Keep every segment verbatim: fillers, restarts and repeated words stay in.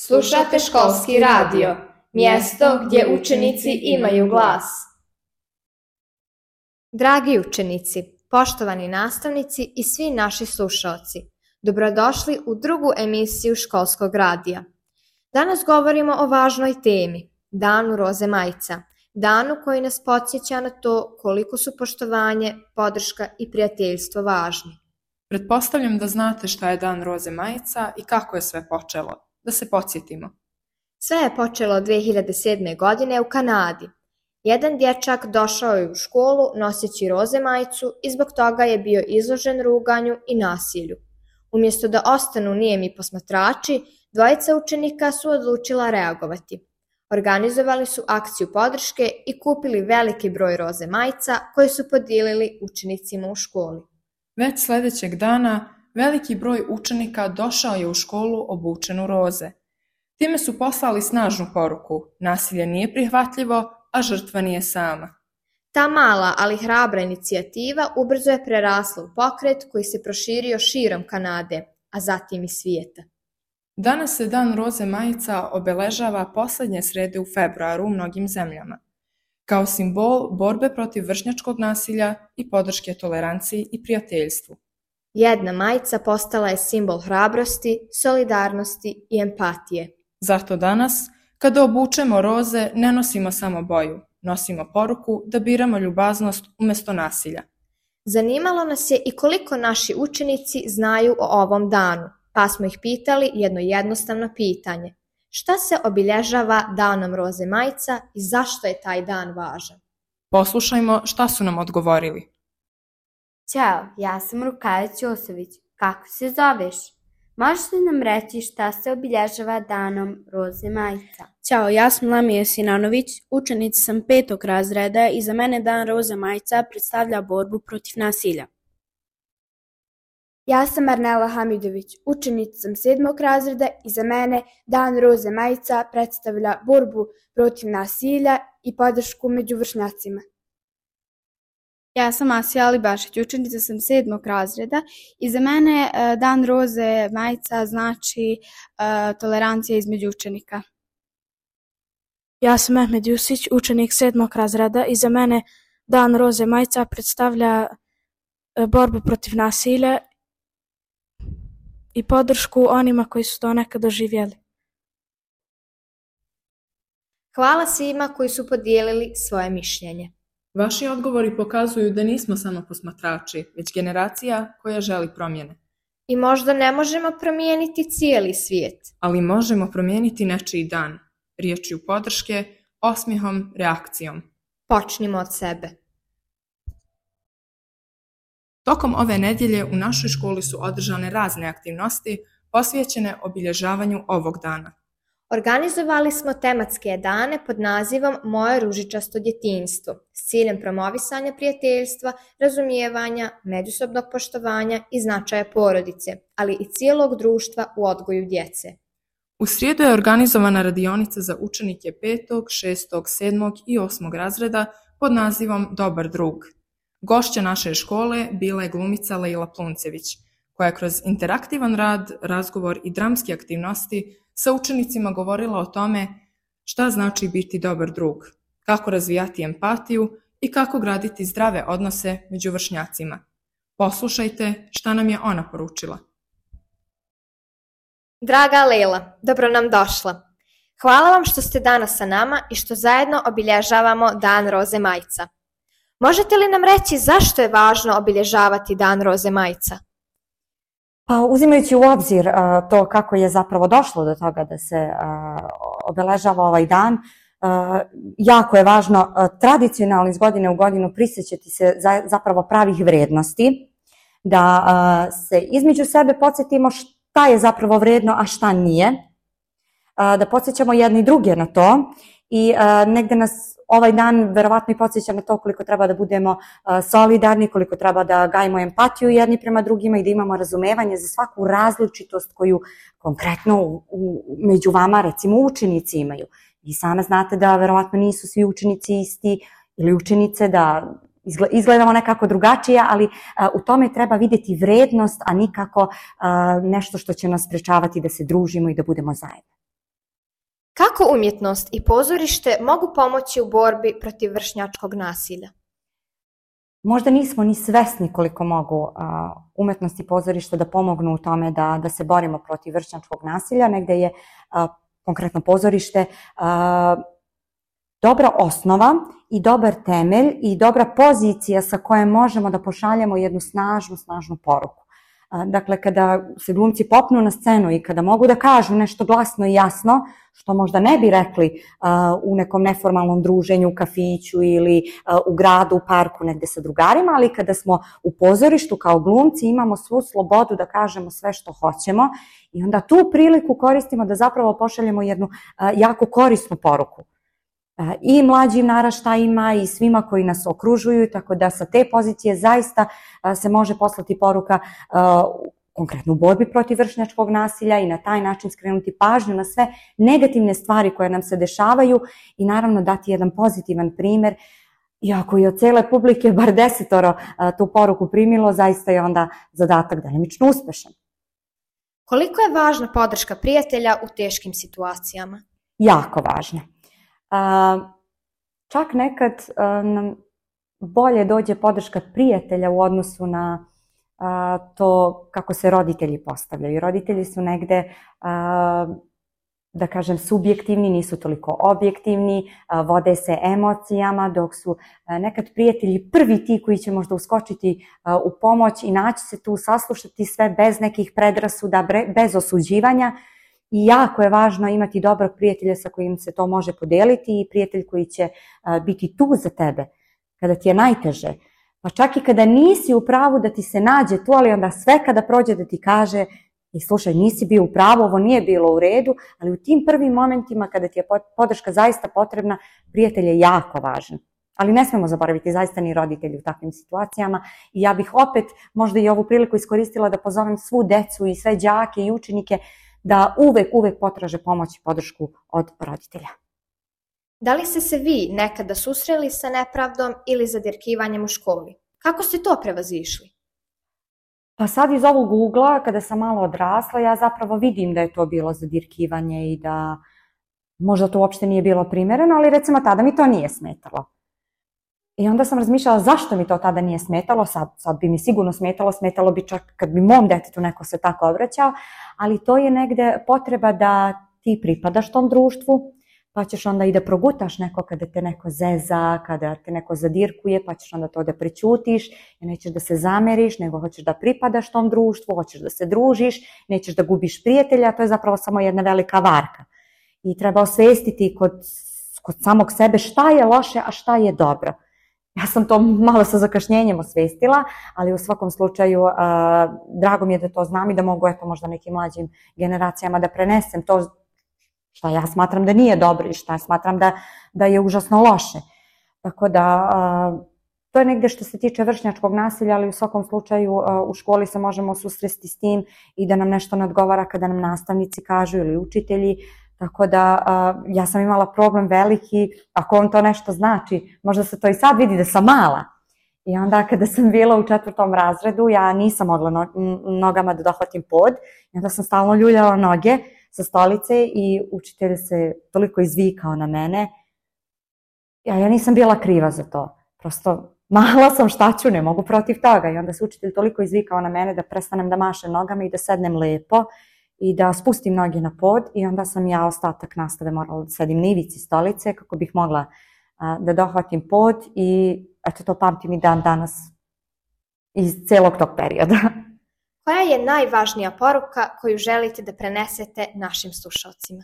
Slušate školski radio, mjesto gdje učenici imaju glas. Dragi učenici, poštovani nastavnici i svi naši slušaoci, dobrodošli u drugu emisiju školskog radija. Danas govorimo o važnoj temi, Danu Roze Majca, danu koji nas podsjeća na to koliko su poštovanje, podrška i prijateljstvo važni. Pretpostavljam da znate šta je Dan Roze Majca i kako je sve počelo. Da se podsjetimo. Sve je počelo dve hiljade sedme. godine u Kanadi. Jedan dječak došao je u školu noseći roze majicu i zbog toga je bio izložen ruganju i nasilju. Umjesto da ostanu nijemi posmatrači, dvojica učenika su odlučila reagovati. Organizovali su akciju podrške i kupili veliki broj roze majica koje su podijelili učenicima u školi. Već sljedećeg dana veliki broj učenika došao je u školu obučen u roze. Time su poslali snažnu poruku: nasilje nije prihvatljivo, a žrtva nije sama. Ta mala, ali hrabra inicijativa ubrzo je prerasla u pokret koji se proširio širom Kanade, a zatim i svijeta. Danas se Dan Roze Majica obeležava posljednje srede u februaru u mnogim zemljama, kao simbol borbe protiv vršnjačkog nasilja i podrške toleranciji i prijateljstvu. Jedna majica postala je simbol hrabrosti, solidarnosti i empatije. Zato danas, kada obučemo roze, ne nosimo samo boju, nosimo poruku da biramo ljubaznost umjesto nasilja. Zanimalo nas je i koliko naši učenici znaju o ovom danu, pa smo ih pitali jedno jednostavno pitanje. Šta se obilježava Danom Roze Majca i zašto je taj dan važan? Poslušajmo šta su nam odgovorili. Ćao, ja sam Rukavija Ćosović. Kako se zoveš? Možeš li nam reći šta se obilježava Danom Roze Majca? Ćao, ja sam Lamija Sinanović, učenica sam petog razreda i za mene Dan Roze Majca predstavlja borbu protiv nasilja. Ja sam Arnela Hamidović, učenica sam sedmog razreda i za mene Dan Roze Majca predstavlja borbu protiv nasilja i podršku među vršnjacima. Ja sam Asija Alibašić, učenica sam sedmog razreda i za mene uh, Dan Roze Majca znači uh, tolerancija između učenika. Ja sam Mehmed Jusić, učenik sedmog razreda i za mene Dan Roze Majca predstavlja uh, borbu protiv nasilja i podršku onima koji su to nekad doživjeli. Hvala svima koji su podijelili svoje mišljenje. Vaši odgovori pokazuju da nismo samo posmatrači, već generacija koja želi promjene. I možda ne možemo promijeniti cijeli svijet, ali možemo promijeniti nečiji dan, riječju podrške, osmijehom, reakcijom. Počnimo od sebe. Tokom ove nedjelje u našoj školi su održane razne aktivnosti posvećene obilježavanju ovog dana. Organizovali smo tematske dane pod nazivom Moje ružičasto djetinjstvo s ciljem promovisanja prijateljstva, razumijevanja, međusobnog poštovanja i značaja porodice, ali i cijelog društva u odgoju djece. U srijedu je organizovana radionica za učenike petog, šestog, sedmog i osmog razreda pod nazivom Dobar drug. Gošća naše škole bila je glumica Lejla Pluncević, koja je kroz interaktivan rad, razgovor i dramske aktivnosti sa učenicima govorila o tome šta znači biti dobar drug, kako razvijati empatiju i kako graditi zdrave odnose među vršnjacima. Poslušajte šta nam je ona poručila. Draga Lejla, dobro nam došla. Hvala vam što ste danas sa nama i što zajedno obilježavamo Dan Roze Majca. Možete li nam reći zašto je važno obilježavati Dan Roze Majca? Pa uzimajući u obzir uh, to kako je zapravo došlo do toga da se uh, obeležava ovaj dan, uh, jako je važno uh, tradicionalno iz godine u godinu prisjećati se za, zapravo pravih vrijednosti, da uh, se između sebe podsjetimo šta je zapravo vrijedno, a šta nije, uh, da podsjećamo jedni druge na to i uh, negde nas ovaj dan verovatno i podsjeća na to koliko treba da budemo uh, solidarni, koliko treba da gajimo empatiju jedni prema drugima i da imamo razumevanje za svaku različitost koju konkretno u, u, među vama recimo učenici imaju. Vi same znate da verovatno nisu svi učenici isti ili učenice, da izgledamo nekako drugačije, ali uh, u tome treba vidjeti vrednost, a nikako uh, nešto što će nas sprečavati da se družimo i da budemo zajedno. Kako umjetnost i pozorište mogu pomoći u borbi protiv vršnjačkog nasilja? Možda nismo ni svesni koliko mogu a, umetnost i pozorište da pomognu u tome da, da se borimo protiv vršnjačkog nasilja. Negde je a, konkretno pozorište a, dobra osnova i dobar temelj i dobra pozicija sa koje možemo da pošaljemo jednu snažnu, snažnu poruku. Dakle, kada se glumci popnu na scenu i kada mogu da kažu nešto glasno i jasno, što možda ne bi rekli uh, u nekom neformalnom druženju, u kafiću ili uh, u gradu, u parku, negde sa drugarima, ali kada smo u pozorištu kao glumci imamo svu slobodu da kažemo sve što hoćemo i onda tu priliku koristimo da zapravo pošaljemo jednu uh, jako korisnu poruku. I mlađim naraštajima i svima koji nas okružuju, tako da sa te pozicije zaista se može poslati poruka konkretno u borbi protiv vršnjačkog nasilja i na taj način skrenuti pažnju na sve negativne stvari koje nam se dešavaju i naravno dati jedan pozitivan primer. I ako je od cele publike bar desetoro tu poruku primilo, zaista je onda zadatak delimično uspešan. Koliko je važna podrška prijatelja u teškim situacijama? Jako važna. Uh, čak nekad uh, nam bolje dođe podrška prijatelja u odnosu na uh, to kako se roditelji postavljaju. Roditelji su negde, uh, da kažem, subjektivni, nisu toliko objektivni, uh, vode se emocijama, dok su uh, nekad prijatelji prvi ti koji će možda uskočiti uh, u pomoć i naći se tu, saslušati sve bez nekih predrasuda, bez osuđivanja. I jako je važno imati dobrog prijatelja sa kojim se to može podeliti i prijatelj koji će biti tu za tebe kada ti je najteže. Pa čak i kada nisi u pravu da ti se nađe tu, ali onda sve kada prođe da ti kaže i slušaj, nisi bio u pravu, ovo nije bilo u redu, ali u tim prvim momentima kada ti je podrška zaista potrebna, prijatelj je jako važan. Ali ne smemo zaboraviti zaista ni roditelji u takvim situacijama i ja bih opet možda i ovu priliku iskoristila da pozovem svu decu i sve đake i učenike da uvek, uvek potraže pomoć i podršku od roditelja. Da li ste se vi nekada susreli sa nepravdom ili zadirkivanjem u školi? Kako ste to prevazišli? Pa sad iz ovog ugla, kada sam malo odrasla, ja zapravo vidim da je to bilo zadirkivanje i da možda to uopšte nije bilo primereno, ali recimo tada mi to nije smetalo. I onda sam razmišljala zašto mi to tada nije smetalo, sad, sad bi mi sigurno smetalo, smetalo bi čak kad bi mom detetu neko se tako obraćao, ali to je negde potreba da ti pripadaš tom društvu, pa ćeš onda i da progutaš neko kada te neko zeza, kada te neko zadirkuje, pa ćeš onda to da prećutiš, i nećeš da se zameriš, nego hoćeš da pripadaš tom društvu, hoćeš da se družiš, nećeš da gubiš prijatelja, to je zapravo samo jedna velika varka. I treba osvestiti kod, kod samog sebe šta je loše, a šta je dobro. Ja sam to malo sa zakašnjenjem osvestila, ali u svakom slučaju uh, drago mi je da to znam i da mogu eto možda nekim mlađim generacijama da prenesem to šta ja smatram da nije dobro i šta ja smatram da, da je užasno loše. Tako da uh, to je negde što se tiče vršnjačkog nasilja, ali u svakom slučaju uh, u školi se možemo susresti s tim i da nam nešto ne odgovara kada nam nastavnici kažu ili učitelji. Tako da uh, ja sam imala problem veliki, ako on to nešto znači, možda se to i sad vidi da sam mala. I onda kada sam bila u četvrtom razredu, ja nisam mogla no, nogama da dohvatim pod, i onda sam stalno ljuljala noge sa stolice i učitelj se toliko izvikao na mene. Ja, ja nisam bila kriva za to, prosto mala sam, šta ću, ne mogu protiv toga. I onda se učitelj toliko izvikao na mene da prestanem da mašem nogama i da sednem lepo, i da spustim noge na pod i onda sam ja ostatak nastave morala da sedim na ivici stolice kako bih mogla a, da dohvatim pod i eto to pamtim i dan danas iz celog tog perioda. Koja je najvažnija poruka koju želite da prenesete našim slušalcima?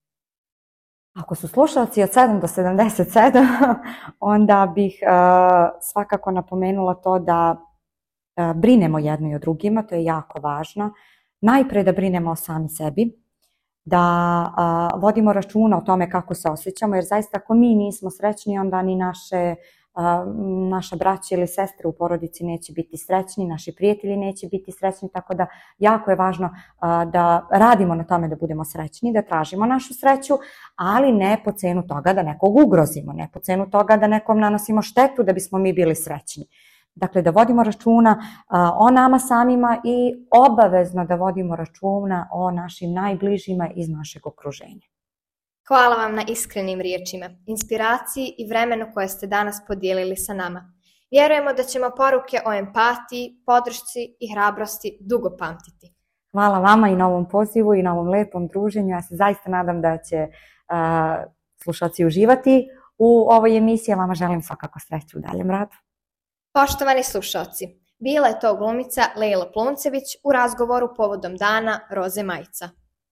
Ako su slušalci od sedam do sedamdeset sedam, onda bih a, svakako napomenula to da a, brinemo jedni o drugima, to je jako važno. Najpre da brinemo o sami sebi, da a, vodimo računa o tome kako se osjećamo, jer zaista ako mi nismo srećni, onda ni naše, a, naša braća ili sestre u porodici neće biti srećni, naši prijatelji neće biti srećni, tako da jako je važno a, da radimo na tome da budemo srećni, da tražimo našu sreću, ali ne po cenu toga da nekog ugrozimo, ne po cenu toga da nekom nanosimo štetu da bismo mi bili srećni. Dakle, da vodimo računa o nama samima i obavezno da vodimo računa o našim najbližima iz našeg okruženja. Hvala vam na iskrenim riječima, inspiraciji i vremenu koje ste danas podijelili sa nama. Vjerujemo da ćemo poruke o empatiji, podršci i hrabrosti dugo pamtiti. Hvala vama i na ovom pozivu i na ovom lepom druženju. Ja se zaista nadam da će uh, slušalci uživati u ovoj emisiji. Vama želim svakako sreću u daljem radu. Poštovani slušalci, bila je to glumica Lejla Pluncević u razgovoru povodom dana Roze Majca.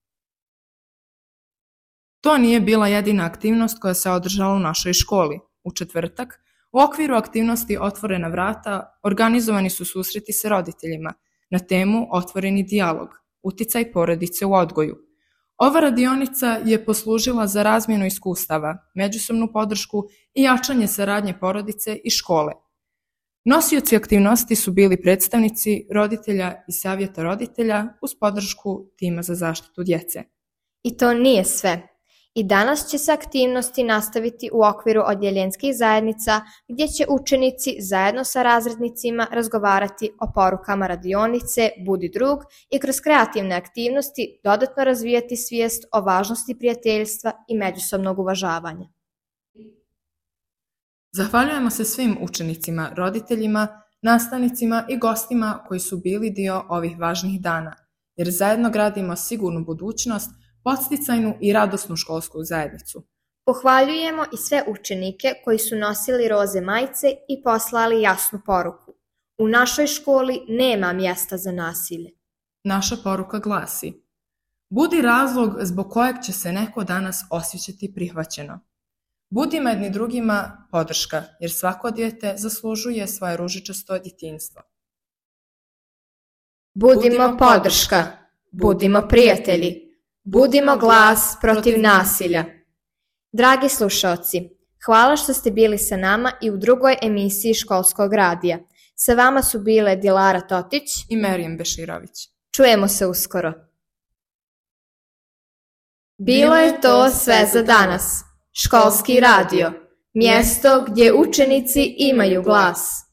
To nije bila jedina aktivnost koja se održala u našoj školi. U četvrtak, u okviru aktivnosti Otvorena vrata, organizovani su susreti sa roditeljima na temu Otvoreni dijalog, uticaj porodice u odgoju. Ova radionica je poslužila za razmjenu iskustava, međusobnu podršku i jačanje saradnje porodice i škole. Nosioci aktivnosti su bili predstavnici roditelja i savjeta roditelja uz podršku tima za zaštitu djece. I to nije sve. I danas će se aktivnosti nastaviti u okviru odjeljenskih zajednica gdje će učenici zajedno sa razrednicima razgovarati o porukama radionice Budi drug i kroz kreativne aktivnosti dodatno razvijati svijest o važnosti prijateljstva i međusobnog uvažavanja. Zahvaljujemo se svim učenicima, roditeljima, nastavnicima i gostima koji su bili dio ovih važnih dana, jer zajedno gradimo sigurnu budućnost, podsticajnu i radosnu školsku zajednicu. Pohvaljujemo i sve učenike koji su nosili roze majice i poslali jasnu poruku. U našoj školi nema mjesta za nasilje. Naša poruka glasi: budi razlog zbog kojeg će se neko danas osjećati prihvaćeno. Budimo jedni drugima podrška, jer svako dijete zaslužuje svoje ružičasto djetinjstvo. Budimo podrška, budimo prijatelji, budimo glas protiv nasilja. Dragi slušalci, hvala što ste bili sa nama i u drugoj emisiji Školskog radija. Sa vama su bile Dilara Totić i Merijem Beširović. Čujemo se uskoro. Bilo je to sve za danas. Školski radio, mjesto gdje učenici imaju glas.